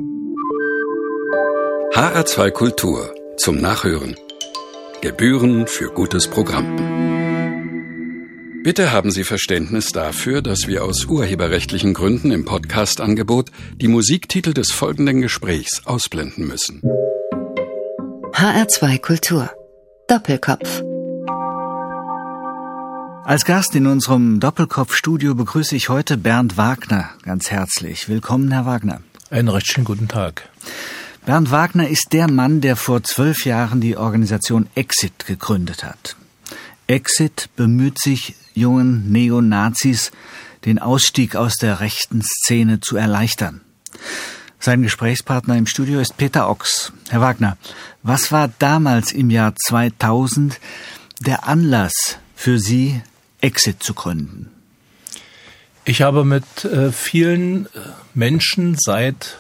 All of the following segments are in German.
HR2 Kultur zum Nachhören. Gebühren für gutes Programm. Bitte haben Sie Verständnis dafür, dass wir aus urheberrechtlichen Gründen im Podcast-Angebot die Musiktitel des folgenden Gesprächs ausblenden müssen. HR2 Kultur. Doppelkopf. Als Gast in unserem Doppelkopf-Studio begrüße ich heute Bernd Wagner ganz herzlich. Willkommen, Herr Wagner. Einen recht schönen guten Tag. Bernd Wagner ist der Mann, der vor 12 Jahren die Organisation Exit gegründet hat. Exit bemüht sich, jungen Neonazis den Ausstieg aus der rechten Szene zu erleichtern. Sein Gesprächspartner im Studio ist Peter Ochs. Herr Wagner, was war damals im Jahr 2000 der Anlass für Sie, Exit zu gründen? Ich habe mit vielen Menschen seit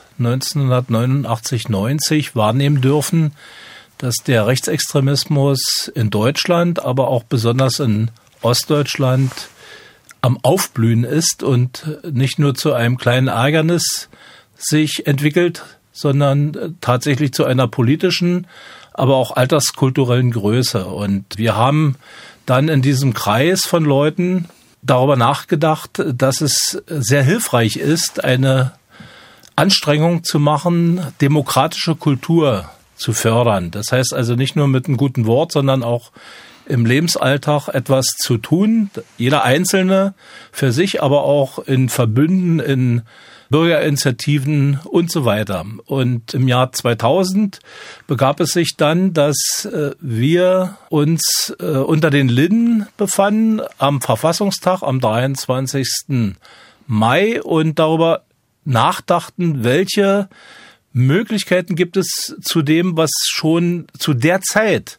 1989, 90 wahrnehmen dürfen, dass der Rechtsextremismus in Deutschland, aber auch besonders in Ostdeutschland am Aufblühen ist und nicht nur zu einem kleinen Ärgernis sich entwickelt, sondern tatsächlich zu einer politischen, aber auch alterskulturellen Größe. Und wir haben dann in diesem Kreis von Leuten darüber nachgedacht, dass es sehr hilfreich ist, eine Anstrengung zu machen, demokratische Kultur zu fördern. Das heißt also nicht nur mit einem guten Wort, sondern auch im Lebensalltag etwas zu tun. Jeder Einzelne für sich, aber auch in Verbünden, in Bürgerinitiativen und so weiter. Und im Jahr 2000 begab es sich dann, dass wir uns unter den Linden befanden am Verfassungstag am 23. Mai und darüber nachdachten, welche Möglichkeiten gibt es zu dem, was schon zu der Zeit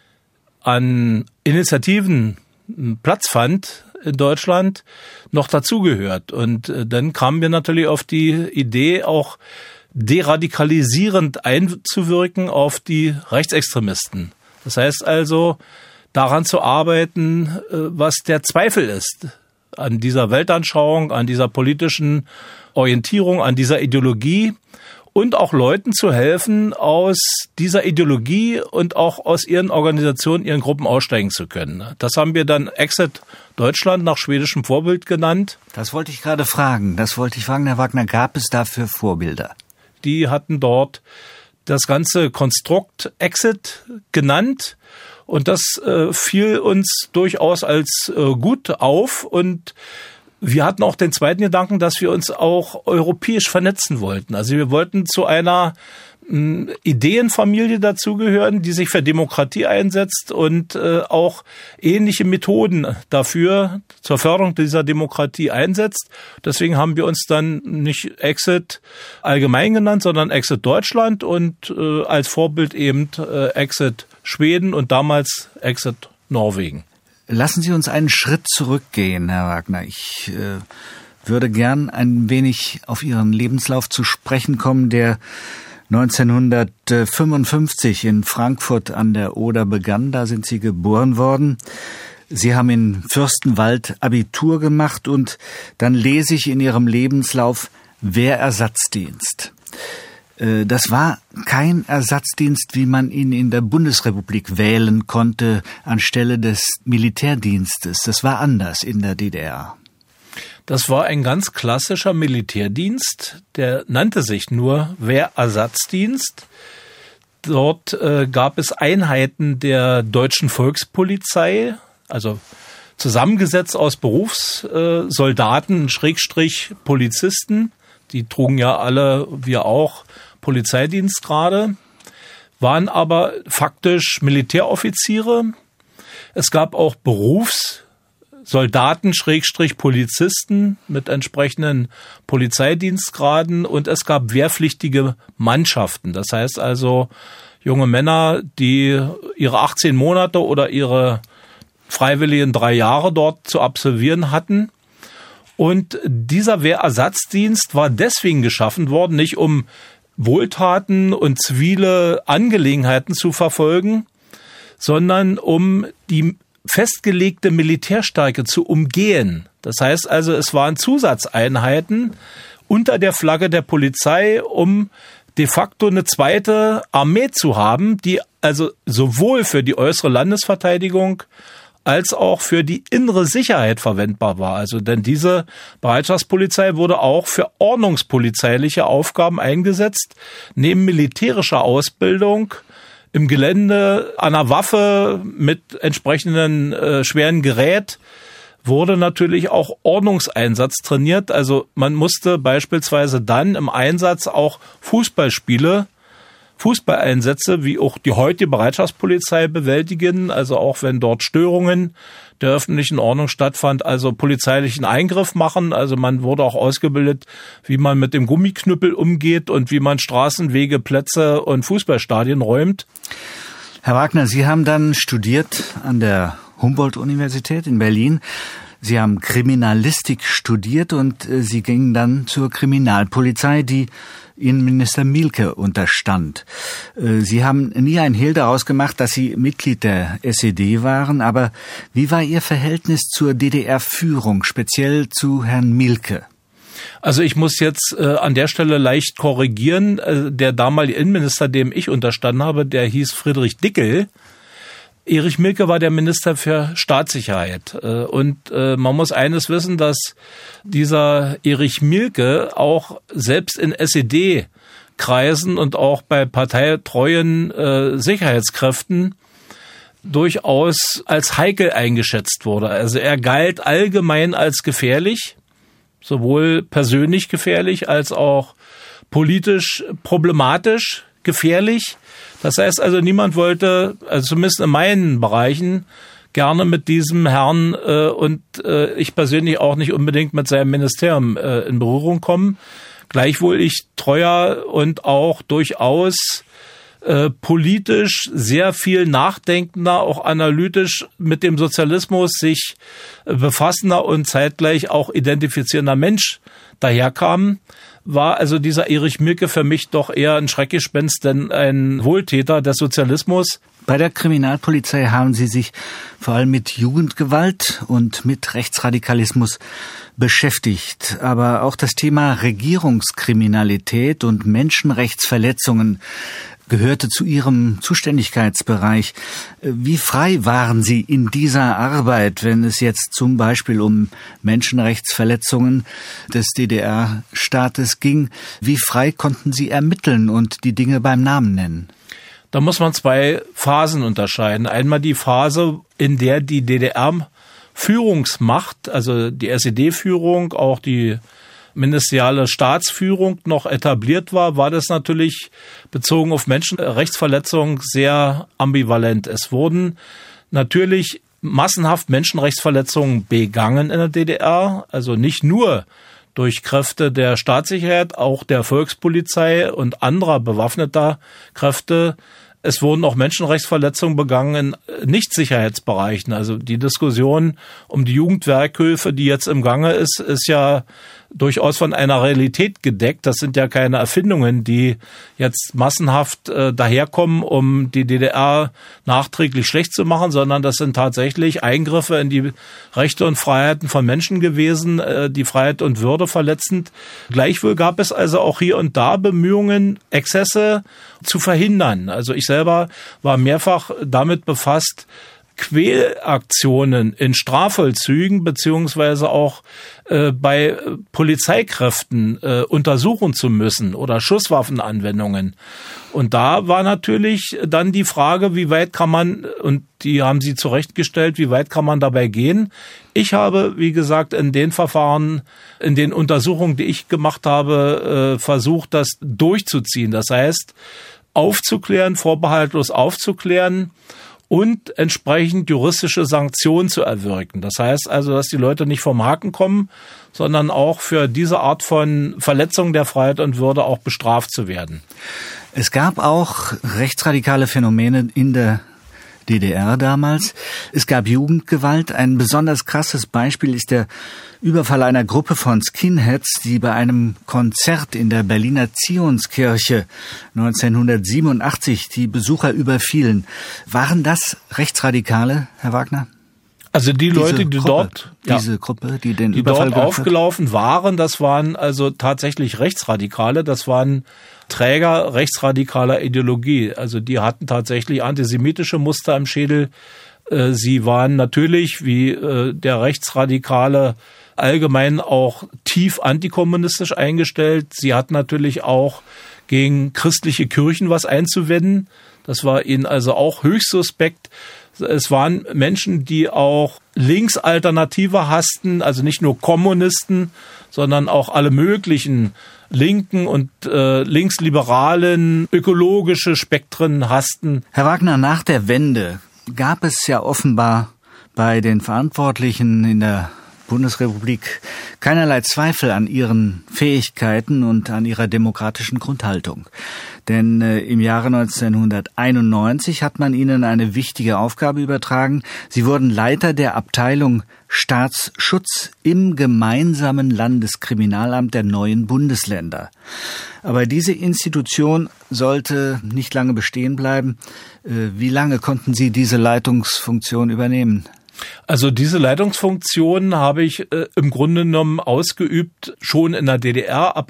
an Initiativen Platz fand in Deutschland, noch dazugehört. Und dann kamen wir natürlich auf die Idee, auch deradikalisierend einzuwirken auf die Rechtsextremisten. Das heißt also, daran zu arbeiten, was der Zweifel ist an dieser Weltanschauung, an dieser politischen Orientierung, an dieser Ideologie und auch Leuten zu helfen, aus dieser Ideologie und auch aus ihren Organisationen, ihren Gruppen aussteigen zu können. Das haben wir dann Exit Deutschland nach schwedischem Vorbild genannt. Das wollte ich gerade fragen. Herr Wagner, gab es dafür Vorbilder? Die hatten dort das ganze Konstrukt Exit genannt und das fiel uns durchaus als gut auf und wir hatten auch den zweiten Gedanken, dass wir uns auch europäisch vernetzen wollten. Also wir wollten zu einer Ideenfamilie dazugehören, die sich für Demokratie einsetzt und auch ähnliche Methoden dafür zur Förderung dieser Demokratie einsetzt. Deswegen haben wir uns dann nicht Exit allgemein genannt, sondern Exit Deutschland und als Vorbild eben Exit Schweden und damals Exit Norwegen. Lassen Sie uns einen Schritt zurückgehen, Herr Wagner. Ich würde gern ein wenig auf Ihren Lebenslauf zu sprechen kommen, der 1955 in Frankfurt an der Oder begann. Da sind Sie geboren worden. Sie haben in Fürstenwald Abitur gemacht und dann lese ich in Ihrem Lebenslauf Wehrersatzdienst. Das war kein Ersatzdienst, wie man ihn in der Bundesrepublik wählen konnte, anstelle des Militärdienstes. Das war anders in der DDR. Das war ein ganz klassischer Militärdienst, der nannte sich nur Wehrersatzdienst. Dort gab es Einheiten der deutschen Volkspolizei, also zusammengesetzt aus Berufssoldaten, Polizisten. Die trugen ja alle, wir auch, Polizeidienstgrade, waren aber faktisch Militäroffiziere. Es gab auch Berufssoldaten, Polizisten mit entsprechenden Polizeidienstgraden und es gab wehrpflichtige Mannschaften. Das heißt also junge Männer, die ihre 18 Monate oder ihre freiwilligen 3 Jahre dort zu absolvieren hatten. Und dieser Wehrersatzdienst war deswegen geschaffen worden, nicht um Wohltaten und zivile Angelegenheiten zu verfolgen, sondern um die festgelegte Militärstärke zu umgehen. Das heißt also, es waren Zusatzeinheiten, unter der Flagge der Polizei, um de facto eine zweite Armee zu haben, die also sowohl für die äußere Landesverteidigung als auch für die innere Sicherheit verwendbar war. Also denn diese Bereitschaftspolizei wurde auch für ordnungspolizeiliche Aufgaben eingesetzt, neben militärischer Ausbildung im Gelände an einer Waffe mit entsprechenden schweren Gerät wurde natürlich auch Ordnungseinsatz trainiert. Also man musste beispielsweise dann im Einsatz auch Fußballeinsätze, wie auch die heutige Bereitschaftspolizei bewältigen, also auch wenn dort Störungen der öffentlichen Ordnung stattfand, also polizeilichen Eingriff machen. Also man wurde auch ausgebildet, wie man mit dem Gummiknüppel umgeht und wie man Straßen, Wege, Plätze und Fußballstadien räumt. Herr Wagner, Sie haben dann studiert an der Humboldt-Universität in Berlin. Sie haben Kriminalistik studiert und Sie gingen dann zur Kriminalpolizei, die Innenminister Mielke unterstand. Sie haben nie ein Hehl daraus gemacht, dass Sie Mitglied der SED waren, aber wie war Ihr Verhältnis zur DDR-Führung, speziell zu Herrn Mielke? Also ich muss jetzt an der Stelle leicht korrigieren. Der damalige Innenminister, dem ich unterstanden habe, der hieß Friedrich Dickel. Erich Mielke war der Minister für Staatssicherheit. Und man muss eines wissen, dass dieser Erich Mielke auch selbst in SED-Kreisen und auch bei parteitreuen Sicherheitskräften durchaus als heikel eingeschätzt wurde. Also er galt allgemein als gefährlich, sowohl persönlich gefährlich als auch politisch problematisch gefährlich. Das heißt also, niemand wollte, also zumindest in meinen Bereichen, gerne mit diesem Herrn und ich persönlich auch nicht unbedingt mit seinem Ministerium in Berührung kommen. Gleichwohl ich treuer und auch durchaus politisch sehr viel nachdenkender, auch analytisch mit dem Sozialismus sich befassender und zeitgleich auch identifizierender Mensch daherkam, war also dieser Erich Mielke für mich doch eher ein Schreckgespenst, denn ein Wohltäter des Sozialismus. Bei der Kriminalpolizei haben Sie sich vor allem mit Jugendgewalt und mit Rechtsradikalismus beschäftigt. Aber auch das Thema Regierungskriminalität und Menschenrechtsverletzungen gehörte zu Ihrem Zuständigkeitsbereich. Wie frei waren Sie in dieser Arbeit, wenn es jetzt zum Beispiel um Menschenrechtsverletzungen des DDR-Staates ging? Wie frei konnten Sie ermitteln und die Dinge beim Namen nennen? Da muss man zwei Phasen unterscheiden. Einmal die Phase, in der die DDR-Führungsmacht, also die SED-Führung, auch die ministeriale Staatsführung noch etabliert war das natürlich bezogen auf Menschenrechtsverletzungen sehr ambivalent. Es wurden natürlich massenhaft Menschenrechtsverletzungen begangen in der DDR, also nicht nur durch Kräfte der Staatssicherheit, auch der Volkspolizei und anderer bewaffneter Kräfte. Es wurden auch Menschenrechtsverletzungen begangen in Nichtsicherheitsbereichen. Also die Diskussion um die Jugendwerkhilfe, die jetzt im Gange ist ja durchaus von einer Realität gedeckt. Das sind ja keine Erfindungen, die jetzt massenhaft daherkommen, um die DDR nachträglich schlecht zu machen, sondern das sind tatsächlich Eingriffe in die Rechte und Freiheiten von Menschen gewesen, die Freiheit und Würde verletzend. Gleichwohl gab es also auch hier und da Bemühungen, Exzesse zu verhindern. Also ich selber war mehrfach damit befasst, Quälaktionen in Strafvollzügen beziehungsweise auch bei Polizeikräften untersuchen zu müssen oder Schusswaffenanwendungen. Und da war natürlich dann die Frage, wie weit kann man, und die haben Sie zurechtgestellt, wie weit kann man dabei gehen? Ich habe, wie gesagt, in den Verfahren, in den Untersuchungen, die ich gemacht habe, versucht, das durchzuziehen. Das heißt, aufzuklären, vorbehaltlos aufzuklären und entsprechend juristische Sanktionen zu erwirken. Das heißt also, dass die Leute nicht vom Haken kommen, sondern auch für diese Art von Verletzung der Freiheit und Würde auch bestraft zu werden. Es gab auch rechtsradikale Phänomene in der DDR damals. Es gab Jugendgewalt. Ein besonders krasses Beispiel ist der Überfall einer Gruppe von Skinheads, die bei einem Konzert in der Berliner Zionskirche 1987 die Besucher überfielen. Waren das Rechtsradikale, Herr Wagner? Also die Leute, die diese Gruppe, die den Überfall dort aufgelaufen waren, das waren also tatsächlich Rechtsradikale, das waren Träger rechtsradikaler Ideologie. Also die hatten tatsächlich antisemitische Muster im Schädel. Sie waren natürlich, wie der Rechtsradikale, allgemein auch tief antikommunistisch eingestellt. Sie hatten natürlich auch gegen christliche Kirchen was einzuwenden. Das war ihnen also auch höchst suspekt. Es waren Menschen, die auch Linksalternative hassten, also nicht nur Kommunisten, sondern auch alle möglichen linken und linksliberalen ökologische Spektren hassten. Herr Wagner, nach der Wende gab es ja offenbar bei den Verantwortlichen in der Bundesrepublik keinerlei Zweifel an ihren Fähigkeiten und an ihrer demokratischen Grundhaltung. Denn im Jahre 1991 hat man ihnen eine wichtige Aufgabe übertragen. Sie wurden Leiter der Abteilung Staatsschutz im gemeinsamen Landeskriminalamt der neuen Bundesländer. Aber diese Institution sollte nicht lange bestehen bleiben. Wie lange konnten Sie diese Leitungsfunktion übernehmen? Also diese Leitungsfunktion habe ich im Grunde genommen ausgeübt schon in der DDR ab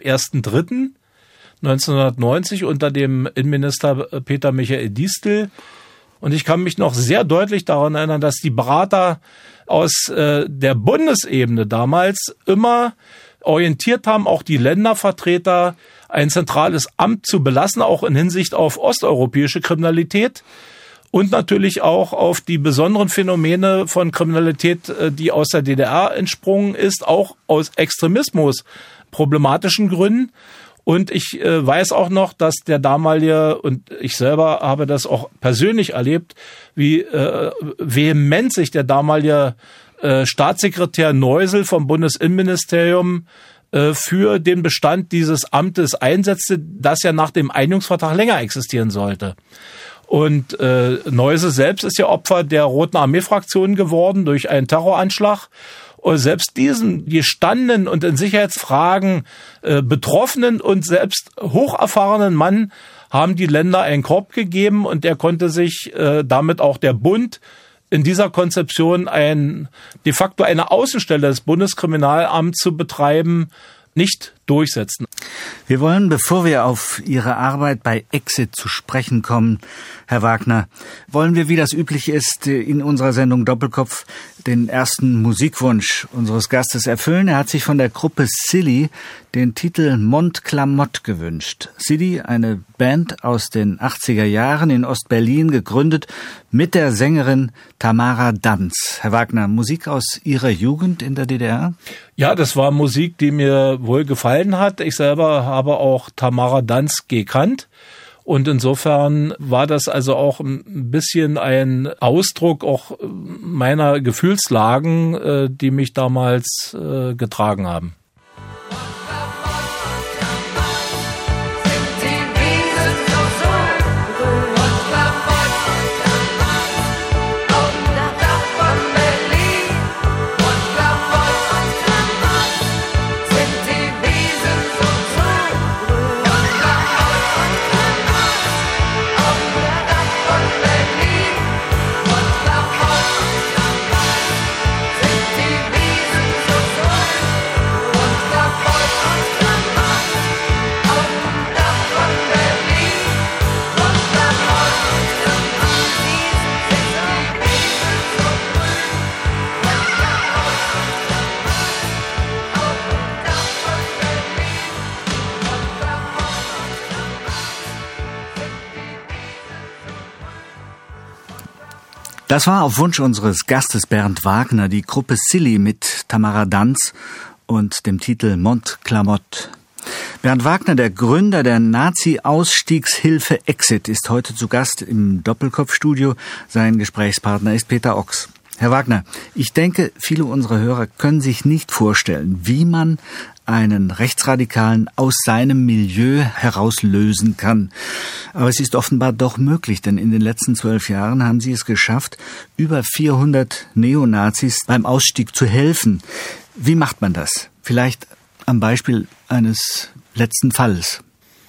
1.3.1990 unter dem Innenminister Peter Michael Diestel. Und ich kann mich noch sehr deutlich daran erinnern, dass die Berater aus der Bundesebene damals immer orientiert haben, auch die Ländervertreter ein zentrales Amt zu belassen, auch in Hinsicht auf osteuropäische Kriminalität. Und natürlich auch auf die besonderen Phänomene von Kriminalität, die aus der DDR entsprungen ist, auch aus Extremismus, problematischen Gründen. Und ich weiß auch noch, dass der damalige, und ich selber habe das auch persönlich erlebt, wie vehement sich der damalige Staatssekretär Neusel vom Bundesinnenministerium für den Bestand dieses Amtes einsetzte, das ja nach dem Einigungsvertrag länger existieren sollte. Und Neusel selbst ist ja Opfer der Roten Armee-Fraktion geworden durch einen Terroranschlag. Und selbst diesen gestandenen und in Sicherheitsfragen betroffenen und selbst hocherfahrenen Mann haben die Länder einen Korb gegeben und er konnte sich damit auch der Bund in dieser Konzeption de facto eine Außenstelle des Bundeskriminalamts zu betreiben, nicht durchsetzen. Wir wollen, bevor wir auf Ihre Arbeit bei Exit zu sprechen kommen, Herr Wagner, wollen wir, wie das üblich ist, in unserer Sendung Doppelkopf den ersten Musikwunsch unseres Gastes erfüllen. Er hat sich von der Gruppe Silly den Titel Mont Clamotte gewünscht. Silly, eine Band aus den 80er Jahren in Ostberlin, gegründet mit der Sängerin Tamara Danz. Herr Wagner, Musik aus Ihrer Jugend in der DDR? Ja, das war Musik, die mir wohl gefallen hat. Ich selber habe auch Tamara Danz gekannt. Und insofern war das also auch ein bisschen ein Ausdruck auch meiner Gefühlslagen, die mich damals getragen haben. Das war auf Wunsch unseres Gastes Bernd Wagner die Gruppe Silly mit Tamara Danz und dem Titel Mont Clamotte. Bernd Wagner, der Gründer der Nazi-Ausstiegshilfe Exit, ist heute zu Gast im Doppelkopfstudio. Sein Gesprächspartner ist Peter Ochs. Herr Wagner, ich denke, viele unserer Hörer können sich nicht vorstellen, wie man einen Rechtsradikalen aus seinem Milieu herauslösen kann. Aber es ist offenbar doch möglich, denn in den letzten 12 Jahren haben Sie es geschafft, über 400 Neonazis beim Ausstieg zu helfen. Wie macht man das? Vielleicht am Beispiel eines letzten Falles.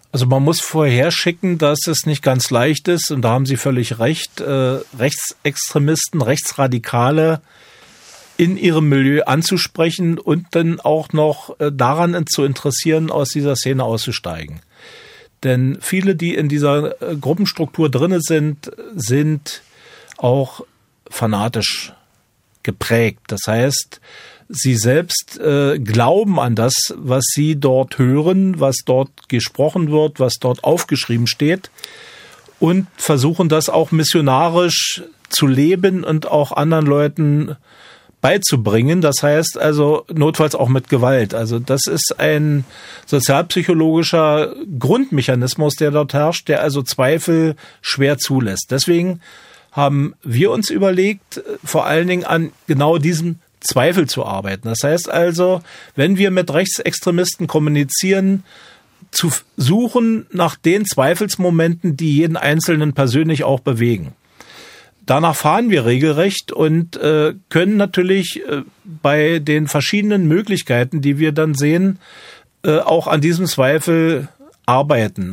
Also man muss vorherschicken, dass es nicht ganz leicht ist, und da haben Sie völlig recht, Rechtsextremisten, Rechtsradikale in ihrem Milieu anzusprechen und dann auch noch daran zu interessieren, aus dieser Szene auszusteigen. Denn viele, die in dieser Gruppenstruktur drinne sind auch fanatisch geprägt. Das heißt, sie selbst glauben an das, was sie dort hören, was dort gesprochen wird, was dort aufgeschrieben steht, und versuchen das auch missionarisch zu leben und auch anderen Leuten beizubringen. Das heißt also notfalls auch mit Gewalt. Also das ist ein sozialpsychologischer Grundmechanismus, der dort herrscht, der also Zweifel schwer zulässt. Deswegen haben wir uns überlegt, vor allen Dingen an genau diesem Zweifel zu arbeiten. Das heißt also, wenn wir mit Rechtsextremisten kommunizieren, zu suchen nach den Zweifelsmomenten, die jeden Einzelnen persönlich auch bewegen. Danach fahren wir regelrecht und können natürlich bei den verschiedenen Möglichkeiten, die wir dann sehen, auch an diesem Zweifel arbeiten.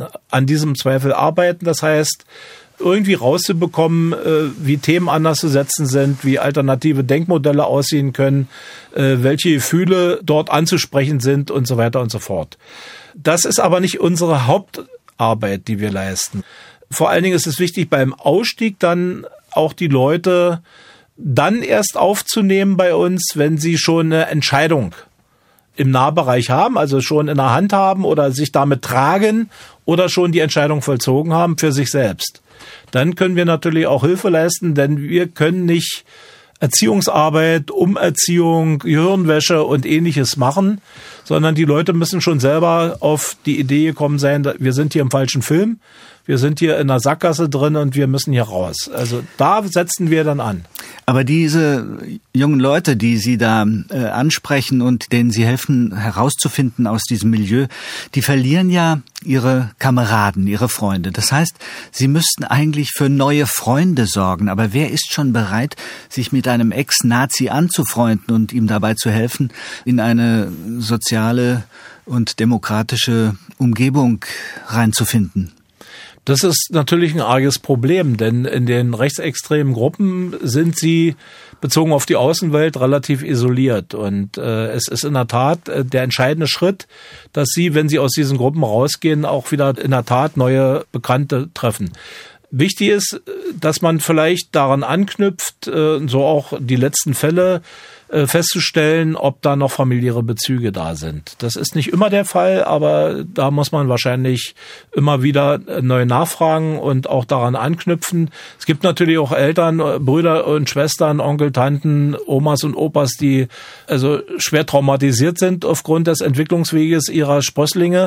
Das heißt, irgendwie rauszubekommen, wie Themen anders zu setzen sind, wie alternative Denkmodelle aussehen können, welche Gefühle dort anzusprechen sind und so weiter und so fort. Das ist aber nicht unsere Hauptarbeit, die wir leisten. Vor allen Dingen ist es wichtig, beim Ausstieg dann auch die Leute dann erst aufzunehmen bei uns, wenn sie schon eine Entscheidung im Nahbereich haben, also schon in der Hand haben oder sich damit tragen oder schon die Entscheidung vollzogen haben für sich selbst. Dann können wir natürlich auch Hilfe leisten, denn wir können nicht Erziehungsarbeit, Umerziehung, Gehirnwäsche und Ähnliches machen, sondern die Leute müssen schon selber auf die Idee gekommen sein, wir sind hier im falschen Film, wir sind hier in einer Sackgasse drin und wir müssen hier raus. Also da setzen wir dann an. Aber diese jungen Leute, die Sie da ansprechen und denen Sie helfen herauszufinden aus diesem Milieu, die verlieren ja ihre Kameraden, ihre Freunde. Das heißt, sie müssten eigentlich für neue Freunde sorgen. Aber wer ist schon bereit, sich mit einem Ex-Nazi anzufreunden und ihm dabei zu helfen, in eine soziale und demokratische Umgebung reinzufinden? Das ist natürlich ein arges Problem, denn in den rechtsextremen Gruppen sind sie bezogen auf die Außenwelt relativ isoliert. Und es ist in der Tat der entscheidende Schritt, dass sie, wenn sie aus diesen Gruppen rausgehen, auch wieder in der Tat neue Bekannte treffen. Wichtig ist, dass man vielleicht daran anknüpft, so auch die letzten Fälle festzustellen, ob da noch familiäre Bezüge da sind. Das ist nicht immer der Fall, aber da muss man wahrscheinlich immer wieder neu nachfragen und auch daran anknüpfen. Es gibt natürlich auch Eltern, Brüder und Schwestern, Onkel, Tanten, Omas und Opas, die also schwer traumatisiert sind aufgrund des Entwicklungsweges ihrer Sprösslinge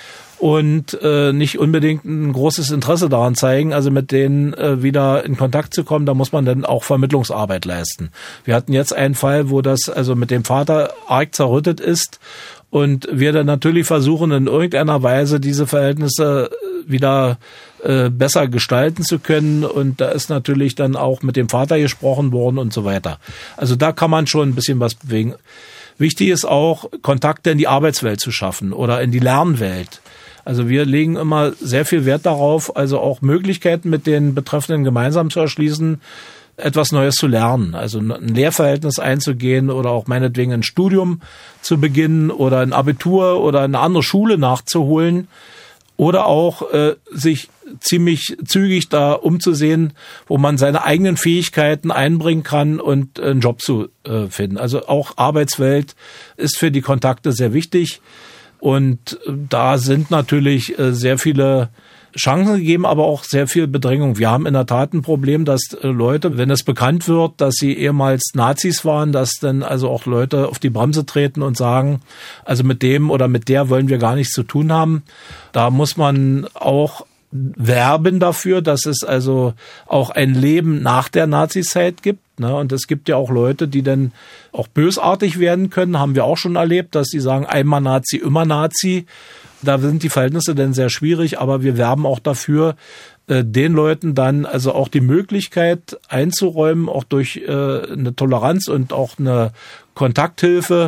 und nicht unbedingt ein großes Interesse daran zeigen, also mit denen wieder in Kontakt zu kommen. Da muss man dann auch Vermittlungsarbeit leisten. Wir hatten jetzt einen Fall, wo das also mit dem Vater arg zerrüttet ist und wir dann natürlich versuchen, in irgendeiner Weise diese Verhältnisse wieder besser gestalten zu können, und da ist natürlich dann auch mit dem Vater gesprochen worden und so weiter. Also da kann man schon ein bisschen was bewegen. Wichtig ist auch, Kontakte in die Arbeitswelt zu schaffen oder in die Lernwelt. Also wir legen immer sehr viel Wert darauf, also auch Möglichkeiten mit den Betreffenden gemeinsam zu erschließen, etwas Neues zu lernen. Also ein Lehrverhältnis einzugehen oder auch meinetwegen ein Studium zu beginnen oder ein Abitur oder eine andere Schule nachzuholen oder auch sich ziemlich zügig da umzusehen, wo man seine eigenen Fähigkeiten einbringen kann und einen Job zu finden. Also auch Arbeitswelt ist für die Kontakte sehr wichtig. Und da sind natürlich sehr viele Chancen gegeben, aber auch sehr viel Bedrängung. Wir haben in der Tat ein Problem, dass Leute, wenn es bekannt wird, dass sie ehemals Nazis waren, dass dann also auch Leute auf die Bremse treten und sagen, also mit dem oder mit der wollen wir gar nichts zu tun haben. Da muss man auch werben dafür, dass es also auch ein Leben nach der Nazizeit gibt. Ne? Und es gibt ja auch Leute, die dann auch bösartig werden können, haben wir auch schon erlebt, dass die sagen, einmal Nazi, immer Nazi. Da sind die Verhältnisse dann sehr schwierig, aber wir werben auch dafür, den Leuten dann also auch die Möglichkeit einzuräumen, auch durch eine Toleranz und auch eine Kontakthilfe,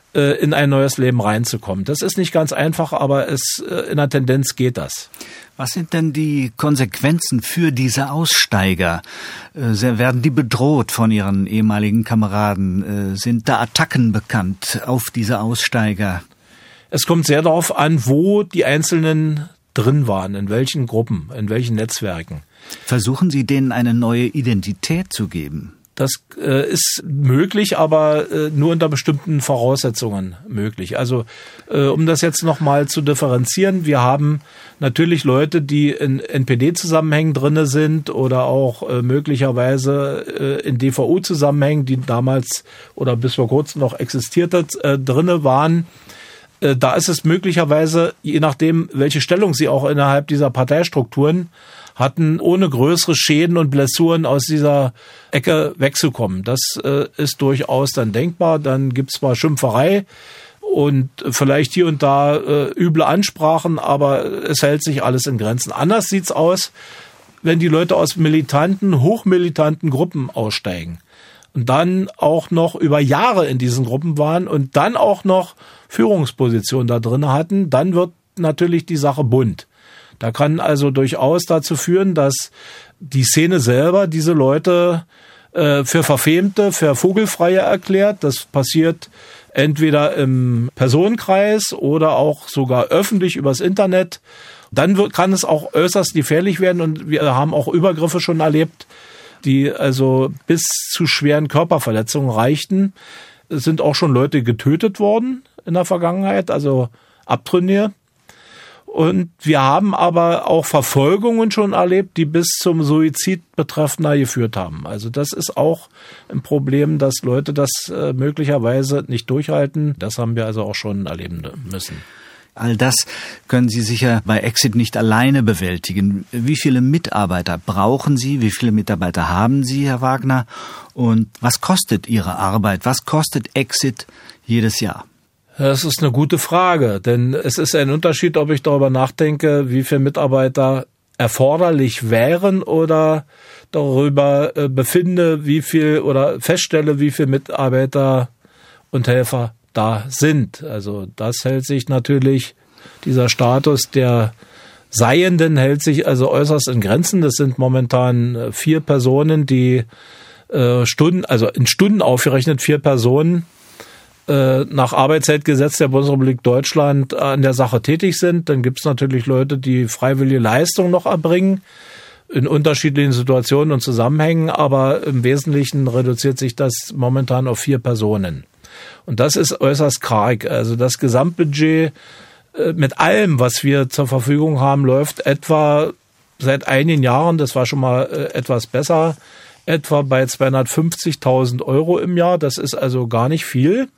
in ein neues Leben reinzukommen. Das ist nicht ganz einfach, aber in der Tendenz geht das. Was sind denn die Konsequenzen für diese Aussteiger? Werden die bedroht von ihren ehemaligen Kameraden? Sind da Attacken bekannt auf diese Aussteiger? Es kommt sehr darauf an, wo die Einzelnen drin waren, in welchen Gruppen, in welchen Netzwerken. Versuchen Sie denen eine neue Identität zu geben? Das ist möglich, aber nur unter bestimmten Voraussetzungen möglich. Also um das jetzt nochmal zu differenzieren, wir haben natürlich Leute, die in NPD-Zusammenhängen drinne sind oder auch möglicherweise in DVU-Zusammenhängen, die damals oder bis vor kurzem noch existierte, drinne waren. Da ist es möglicherweise, je nachdem, welche Stellung sie auch innerhalb dieser Parteistrukturen hatten, ohne größere Schäden und Blessuren aus dieser Ecke wegzukommen. Das ist durchaus dann denkbar. Dann gibt's zwar Schimpferei und vielleicht hier und da üble Ansprachen, aber es hält sich alles in Grenzen. Anders sieht's aus, wenn die Leute aus militanten, hochmilitanten Gruppen aussteigen und dann auch noch über Jahre in diesen Gruppen waren und dann auch noch Führungspositionen da drin hatten, dann wird natürlich die Sache bunt. Da kann also durchaus dazu führen, dass die Szene selber diese Leute für Verfemte, für Vogelfreie erklärt. Das passiert entweder im Personenkreis oder auch sogar öffentlich übers Internet. Dann kann es auch äußerst gefährlich werden und wir haben auch Übergriffe schon erlebt, die also bis zu schweren Körperverletzungen reichten. Es sind auch schon Leute getötet worden in der Vergangenheit, also Abtrünnier. Und wir haben aber auch Verfolgungen schon erlebt, die bis zum Suizid Betreffender geführt haben. Also das ist auch ein Problem, dass Leute das möglicherweise nicht durchhalten. Das haben wir also auch schon erleben müssen. All das können Sie sicher bei Exit nicht alleine bewältigen. Wie viele Mitarbeiter brauchen Sie? Wie viele Mitarbeiter haben Sie, Herr Wagner? Und was kostet Ihre Arbeit? Was kostet Exit jedes Jahr? Das ist eine gute Frage, denn es ist ein Unterschied, ob ich darüber nachdenke, wie viele Mitarbeiter erforderlich wären oder darüber befinde, wie viel oder feststelle, wie viele Mitarbeiter und Helfer da sind. Also das hält sich natürlich, dieser Status der Seienden hält sich also äußerst in Grenzen. Das sind momentan 4 Personen, die in Stunden aufgerechnet 4 Personen nach Arbeitszeitgesetz der Bundesrepublik Deutschland an der Sache tätig sind. Dann gibt es natürlich Leute, die freiwillige Leistung noch erbringen in unterschiedlichen Situationen und Zusammenhängen, aber im Wesentlichen reduziert sich das momentan auf 4 Personen. Und das ist äußerst karg. Also das Gesamtbudget mit allem, was wir zur Verfügung haben, läuft etwa seit einigen Jahren, das war schon mal etwas besser, etwa bei 250.000 € im Jahr. Das ist also gar nicht viel.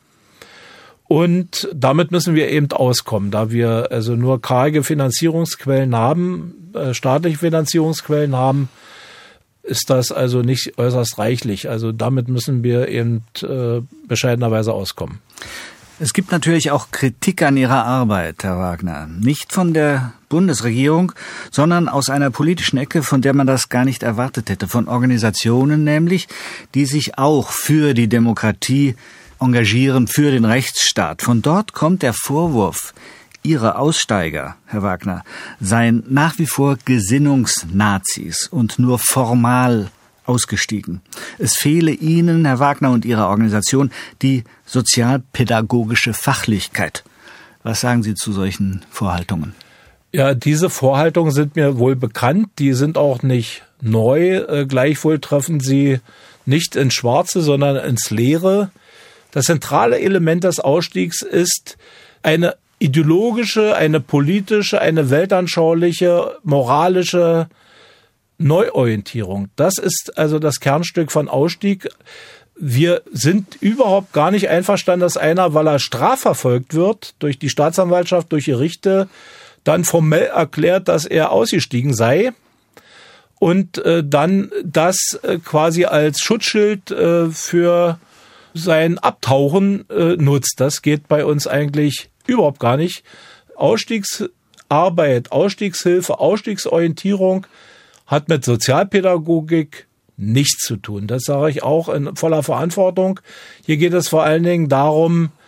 Und damit müssen wir eben auskommen, da wir also nur karge Finanzierungsquellen haben, staatliche Finanzierungsquellen haben, ist das also nicht äußerst reichlich. Also damit müssen wir eben bescheidenerweise auskommen. Es gibt natürlich auch Kritik an Ihrer Arbeit, Herr Wagner. Nicht von der Bundesregierung, sondern aus einer politischen Ecke, von der man das gar nicht erwartet hätte. Von Organisationen nämlich, die sich auch für die Demokratie engagieren, für den Rechtsstaat. Von dort kommt der Vorwurf, Ihre Aussteiger, Herr Wagner, seien nach wie vor Gesinnungsnazis und nur formal ausgestiegen. Es fehle Ihnen, Herr Wagner, und Ihrer Organisation die sozialpädagogische Fachlichkeit. Was sagen Sie zu solchen Vorhaltungen? Ja, diese Vorhaltungen sind mir wohl bekannt. Die sind auch nicht neu. Gleichwohl treffen sie nicht ins Schwarze, sondern ins Leere. Das zentrale Element des Ausstiegs ist eine ideologische, eine politische, eine weltanschauliche, moralische Neuorientierung. Das ist also das Kernstück von Ausstieg. Wir sind überhaupt gar nicht einverstanden, dass einer, weil er strafverfolgt wird, durch die Staatsanwaltschaft, durch Gerichte, dann formell erklärt, dass er ausgestiegen sei und dann das quasi als Schutzschild für sein Abtauchen nutzt. Das geht bei uns eigentlich überhaupt gar nicht. Ausstiegsarbeit, Ausstiegshilfe, Ausstiegsorientierung hat mit Sozialpädagogik nichts zu tun. Das sage ich auch in voller Verantwortung. Hier geht es vor allen Dingen darum,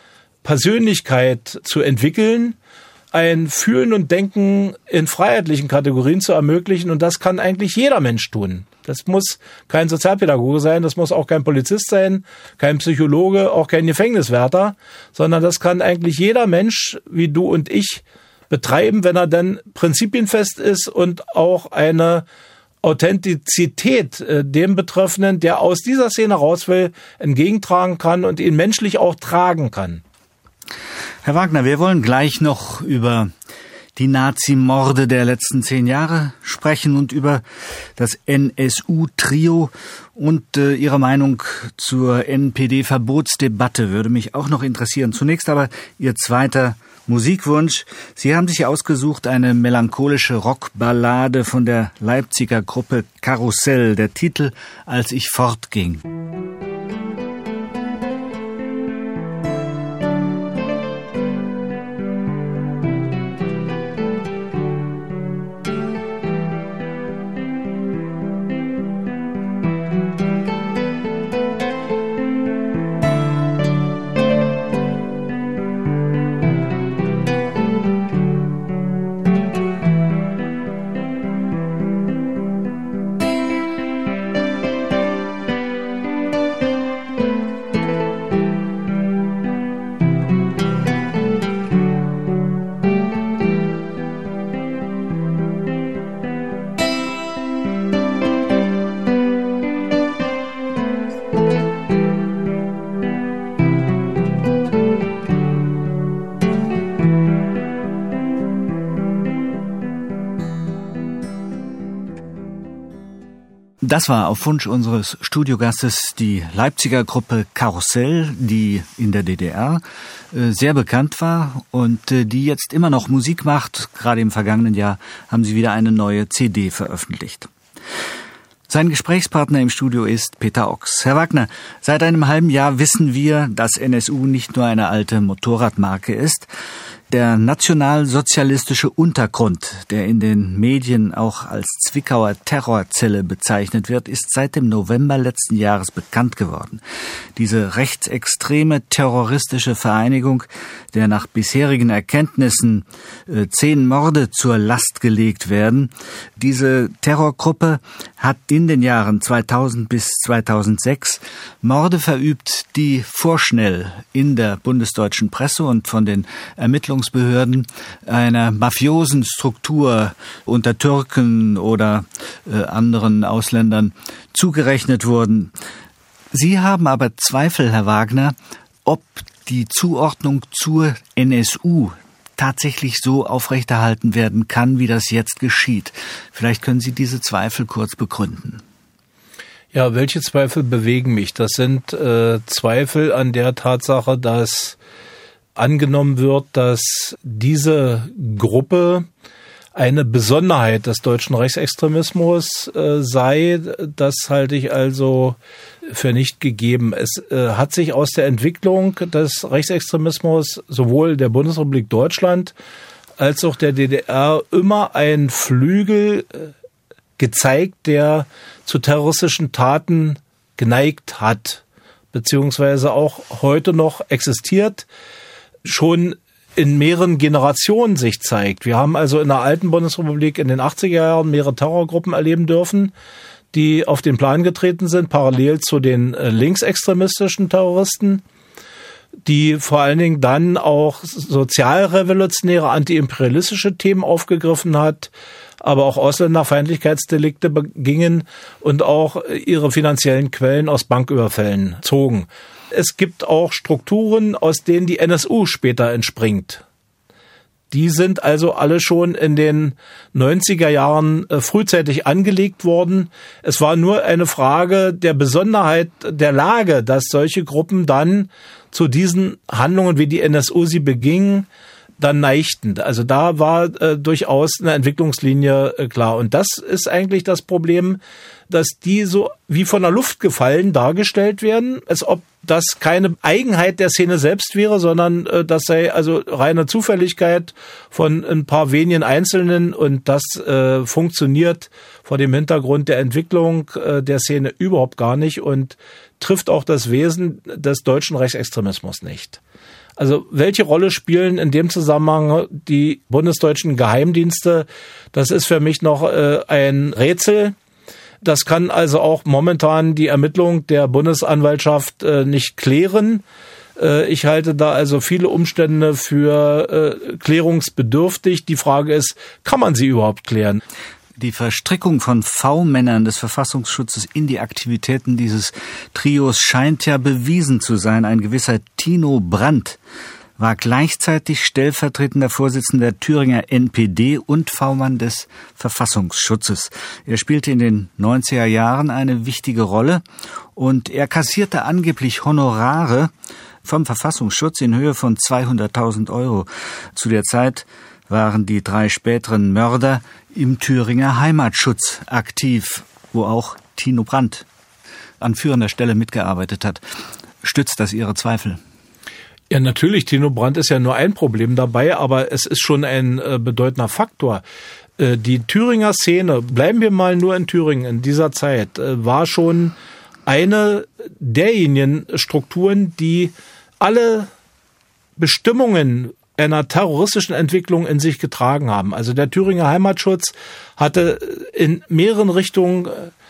Persönlichkeit zu entwickeln, ein Fühlen und Denken in freiheitlichen Kategorien zu ermöglichen. Und das kann eigentlich jeder Mensch tun. Das muss kein Sozialpädagoge sein, das muss auch kein Polizist sein, kein Psychologe, auch kein Gefängniswärter, sondern das kann eigentlich jeder Mensch, wie du und ich, betreiben, wenn er dann prinzipienfest ist und auch eine Authentizität dem Betreffenden, der aus dieser Szene raus will, entgegentragen kann und ihn menschlich auch tragen kann. Herr Wagner, wir wollen gleich noch über die Nazi-Morde der letzten 10 Jahre sprechen und über das NSU-Trio und Ihre Meinung zur NPD-Verbotsdebatte würde mich auch noch interessieren. Zunächst aber Ihr zweiter Musikwunsch. Sie haben sich ausgesucht eine melancholische Rockballade von der Leipziger Gruppe Karussell. Der Titel »Als ich fortging«. Das war auf Wunsch unseres Studiogastes die Leipziger Gruppe Karussell, die in der DDR sehr bekannt war und die jetzt immer noch Musik macht. Gerade im vergangenen Jahr haben sie wieder eine neue CD veröffentlicht. Sein Gesprächspartner im Studio ist Peter Ochs. Herr Wagner, seit einem halben Jahr wissen wir, dass NSU nicht nur eine alte Motorradmarke ist. Der nationalsozialistische Untergrund, der in den Medien auch als Zwickauer Terrorzelle bezeichnet wird, ist seit dem November letzten Jahres bekannt geworden. Diese rechtsextreme terroristische Vereinigung, der nach bisherigen Erkenntnissen 10 Morde zur Last gelegt werden, diese Terrorgruppe hat in den Jahren 2000 bis 2006 Morde verübt, die vorschnell in der bundesdeutschen Presse und von den Ermittlungsbehörden einer mafiosen Struktur unter Türken oder anderen Ausländern zugerechnet wurden. Sie haben aber Zweifel, Herr Wagner, ob die Zuordnung zur NSU tatsächlich so aufrechterhalten werden kann, wie das jetzt geschieht. Vielleicht können Sie diese Zweifel kurz begründen. Ja, welche Zweifel bewegen mich? Das sind Zweifel an der Tatsache, dass angenommen wird, dass diese Gruppe eine Besonderheit des deutschen Rechtsextremismus sei. Das halte ich also für nicht gegeben. Es hat sich aus der Entwicklung des Rechtsextremismus sowohl der Bundesrepublik Deutschland als auch der DDR immer ein Flügel gezeigt, der zu terroristischen Taten geneigt hat, beziehungsweise auch heute noch existiert, schon in mehreren Generationen sich zeigt. Wir haben also in der alten Bundesrepublik in den 80er Jahren mehrere Terrorgruppen erleben dürfen, die auf den Plan getreten sind, parallel zu den linksextremistischen Terroristen, die vor allen Dingen dann auch sozialrevolutionäre, antiimperialistische Themen aufgegriffen hat, aber auch Ausländerfeindlichkeitsdelikte begingen und auch ihre finanziellen Quellen aus Banküberfällen zogen. Es gibt auch Strukturen, aus denen die NSU später entspringt. Die sind also alle schon in den 90er Jahren frühzeitig angelegt worden. Es war nur eine Frage der Besonderheit der Lage, dass solche Gruppen dann zu diesen Handlungen, wie die NSU sie begingen, dann neigten. Also da war durchaus eine Entwicklungslinie klar. Und das ist eigentlich das Problem, dass die so wie von der Luft gefallen dargestellt werden, als ob das keine Eigenheit der Szene selbst wäre, sondern das sei also reine Zufälligkeit von ein paar wenigen Einzelnen und das funktioniert vor dem Hintergrund der Entwicklung der Szene überhaupt gar nicht und trifft auch das Wesen des deutschen Rechtsextremismus nicht. Also welche Rolle spielen in dem Zusammenhang die bundesdeutschen Geheimdienste? Das ist für mich noch ein Rätsel. Das kann also auch momentan die Ermittlung der Bundesanwaltschaft nicht klären. Ich halte da also viele Umstände für klärungsbedürftig. Die Frage ist, kann man sie überhaupt klären? Die Verstrickung von V-Männern des Verfassungsschutzes in die Aktivitäten dieses Trios scheint ja bewiesen zu sein. Ein gewisser Tino Brandt war gleichzeitig stellvertretender Vorsitzender der Thüringer NPD und V-Mann des Verfassungsschutzes. Er spielte in den 90er Jahren eine wichtige Rolle und er kassierte angeblich Honorare vom Verfassungsschutz in Höhe von 200.000 €. Zu der Zeit waren die 3 späteren Mörder im Thüringer Heimatschutz aktiv, wo auch Tino Brandt an führender Stelle mitgearbeitet hat. Stützt das Ihre Zweifel? Ja, natürlich, Tino Brandt ist ja nur ein Problem dabei, aber es ist schon ein bedeutender Faktor. Die Thüringer Szene, bleiben wir mal nur in Thüringen in dieser Zeit, war schon eine derjenigen Strukturen, die alle Bestimmungen einer terroristischen Entwicklung in sich getragen haben. Also der Thüringer Heimatschutz hatte in mehreren Richtungen,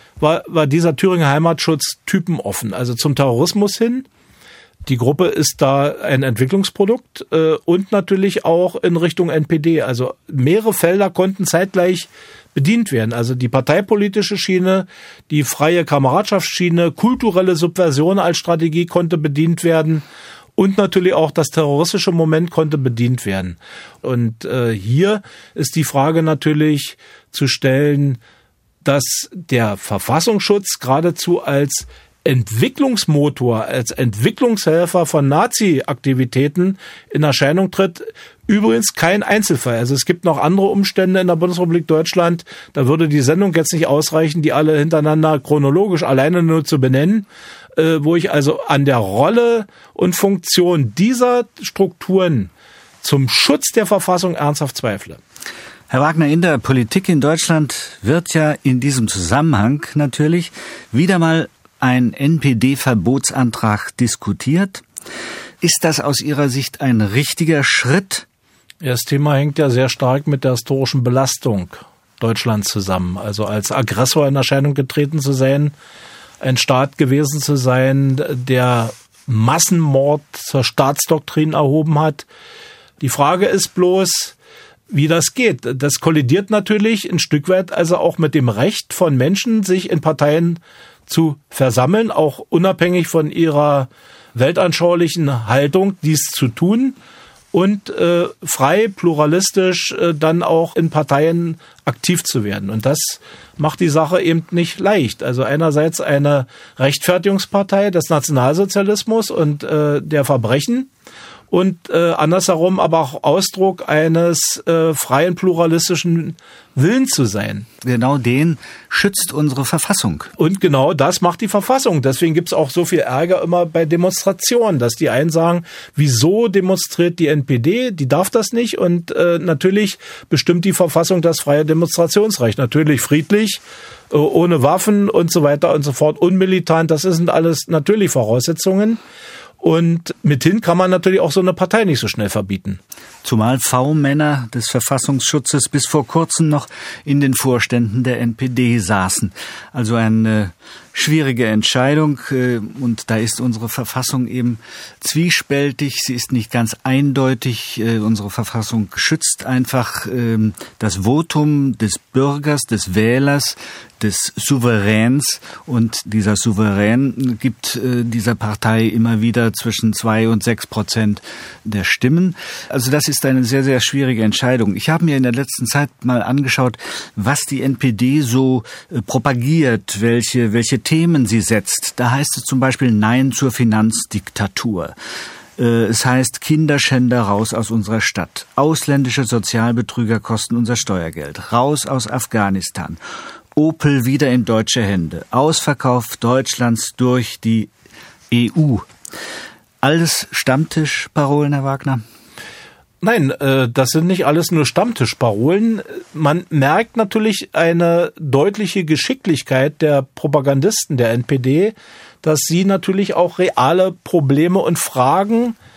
war dieser Thüringer Heimatschutz typenoffen, also zum Terrorismus hin. Die Gruppe ist da ein Entwicklungsprodukt und natürlich auch in Richtung NPD. Also mehrere Felder konnten zeitgleich bedient werden. Also die parteipolitische Schiene, die freie Kameradschaftsschiene, kulturelle Subversion als Strategie konnte bedient werden und natürlich auch das terroristische Moment konnte bedient werden. Und hier ist die Frage natürlich zu stellen, dass der Verfassungsschutz geradezu als Entwicklungsmotor, als Entwicklungshelfer von Nazi-Aktivitäten in Erscheinung tritt. Übrigens kein Einzelfall. Also es gibt noch andere Umstände in der Bundesrepublik Deutschland. Da würde die Sendung jetzt nicht ausreichen, die alle hintereinander chronologisch alleine nur zu benennen, wo ich also an der Rolle und Funktion dieser Strukturen zum Schutz der Verfassung ernsthaft zweifle. Herr Wagner, in der Politik in Deutschland wird ja in diesem Zusammenhang natürlich wieder mal ein NPD-Verbotsantrag diskutiert. Ist das aus Ihrer Sicht ein richtiger Schritt? Das Thema hängt ja sehr stark mit der historischen Belastung Deutschlands zusammen. Also als Aggressor in Erscheinung getreten zu sein, ein Staat gewesen zu sein, der Massenmord zur Staatsdoktrin erhoben hat. Die Frage ist bloß, wie das geht. Das kollidiert natürlich ein Stück weit also auch mit dem Recht von Menschen, sich in Parteien zu versammeln, auch unabhängig von ihrer weltanschaulichen Haltung, dies zu tun und frei, pluralistisch dann auch in Parteien aktiv zu werden. Und das macht die Sache eben nicht leicht. Also einerseits eine Rechtfertigungspartei des Nationalsozialismus und der Verbrechen und andersherum aber auch Ausdruck eines freien, pluralistischen Willens zu sein. Genau den schützt unsere Verfassung. Und genau das macht die Verfassung. Deswegen gibt's auch so viel Ärger immer bei Demonstrationen, dass die einen sagen, wieso demonstriert die NPD? Die darf das nicht. Und natürlich bestimmt die Verfassung das freie Demonstrationsrecht. Natürlich friedlich, ohne Waffen und so weiter und so fort, unmilitant. Das sind alles natürlich Voraussetzungen. Und mithin kann man natürlich auch so eine Partei nicht so schnell verbieten. Zumal V-Männer des Verfassungsschutzes bis vor kurzem noch in den Vorständen der NPD saßen. Also eine schwierige Entscheidung und da ist unsere Verfassung eben zwiespältig. Sie ist nicht ganz eindeutig. Unsere Verfassung schützt einfach das Votum des Bürgers, des Wählers, des Souveräns und dieser Souverän gibt dieser Partei immer wieder zwischen 2 und 6% der Stimmen. Also das ist eine sehr, sehr schwierige Entscheidung. Ich habe mir in der letzten Zeit mal angeschaut, was die NPD so propagiert, welche Themen sie setzt. Da heißt es zum Beispiel Nein zur Finanzdiktatur. Es heißt Kinderschänder raus aus unserer Stadt. Ausländische Sozialbetrüger kosten unser Steuergeld. Raus aus Afghanistan. Opel wieder in deutsche Hände. Ausverkauf Deutschlands durch die EU. Alles Stammtischparolen, Herr Wagner? Nein, das sind nicht alles nur Stammtischparolen. Man merkt natürlich eine deutliche Geschicklichkeit der Propagandisten der NPD, dass sie natürlich auch reale Probleme und Fragen,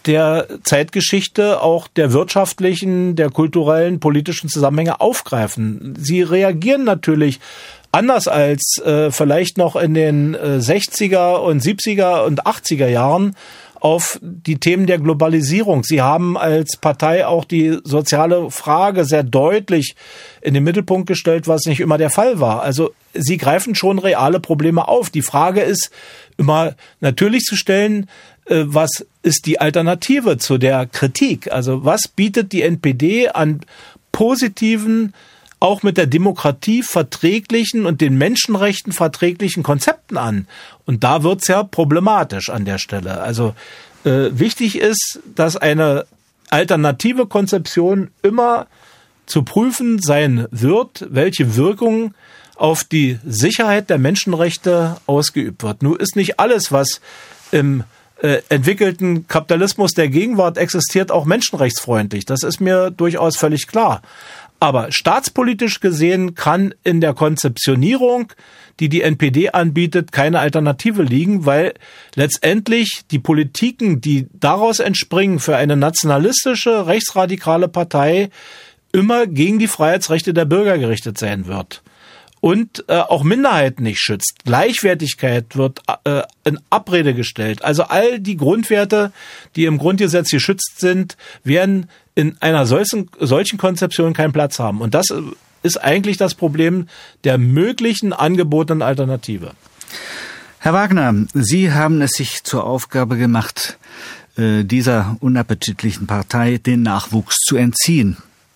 der Zeitgeschichte auch der wirtschaftlichen, der kulturellen, politischen Zusammenhänge aufgreifen. Sie reagieren natürlich anders als vielleicht noch in den 60er und 70er und 80er Jahren auf die Themen der Globalisierung. Sie haben als Partei auch die soziale Frage sehr deutlich in den Mittelpunkt gestellt, was nicht immer der Fall war. Also sie greifen schon reale Probleme auf. Die Frage ist immer natürlich zu stellen, was ist die Alternative zu der Kritik? Also was bietet die NPD an positiven, auch mit der Demokratie verträglichen und den Menschenrechten verträglichen Konzepten an? Und da wird's ja problematisch an der Stelle. Also wichtig ist, dass eine alternative Konzeption immer zu prüfen sein wird, welche Wirkung auf die Sicherheit der Menschenrechte ausgeübt wird. Nun ist nicht alles, was im entwickelten Kapitalismus der Gegenwart existiert, auch menschenrechtsfreundlich. Das ist mir durchaus völlig klar. Aber staatspolitisch gesehen kann in der Konzeptionierung, die die NPD anbietet, keine Alternative liegen, weil letztendlich die Politiken, die daraus entspringen für eine nationalistische, rechtsradikale Partei, immer gegen die Freiheitsrechte der Bürger gerichtet sein wird. Und auch Minderheiten nicht schützt. Gleichwertigkeit wird in Abrede gestellt. Also all die Grundwerte, die im Grundgesetz geschützt sind, werden in einer solchen Konzeption keinen Platz haben. Und das ist eigentlich das Problem der möglichen angebotenen Alternative. Herr Wagner, Sie haben es sich zur Aufgabe gemacht, dieser unappetitlichen Partei den Nachwuchs zu entziehen.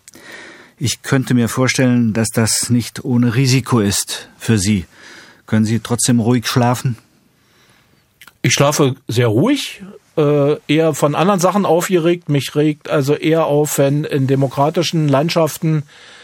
Ich könnte mir vorstellen, dass das nicht ohne Risiko ist für Sie. Können Sie trotzdem ruhig schlafen? Ich schlafe sehr ruhig, eher von anderen Sachen aufgeregt. Mich regt also eher auf, wenn in demokratischen Landschaften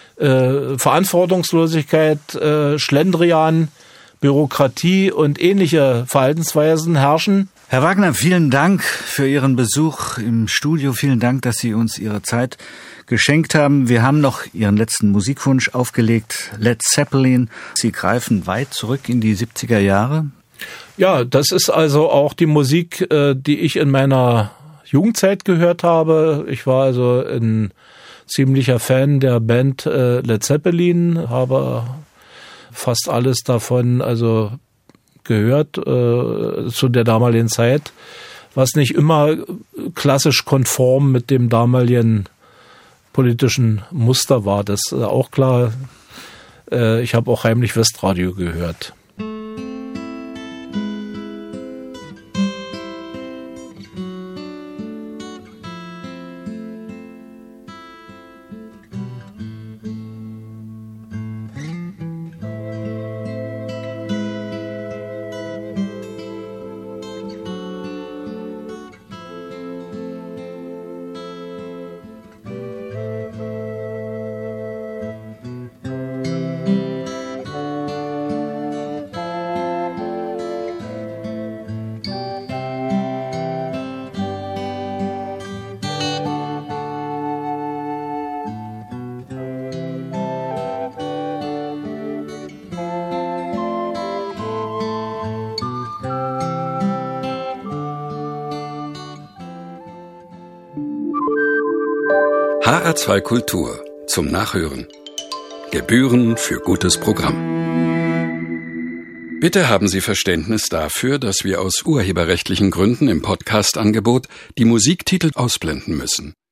Verantwortungslosigkeit, Schlendrian, Bürokratie und ähnliche Verhaltensweisen herrschen. Herr Wagner, vielen Dank für Ihren Besuch im Studio. Vielen Dank, dass Sie uns Ihre Zeit geschenkt haben. Wir haben noch Ihren letzten Musikwunsch aufgelegt, Led Zeppelin. Sie greifen weit zurück in die 70er Jahre. Ja, das ist also auch die Musik, die ich in meiner Jugendzeit gehört habe. Ich war also ein ziemlicher Fan der Band Led Zeppelin, habe fast alles davon also gehört zu der damaligen Zeit, was nicht immer klassisch konform mit dem damaligen politischen Muster war. Das ist auch klar. Ich habe auch heimlich Westradio gehört. HR2 Kultur zum Nachhören. Gebühren für gutes Programm. Bitte haben Sie Verständnis dafür, dass wir aus urheberrechtlichen Gründen im Podcast-Angebot die Musiktitel ausblenden müssen.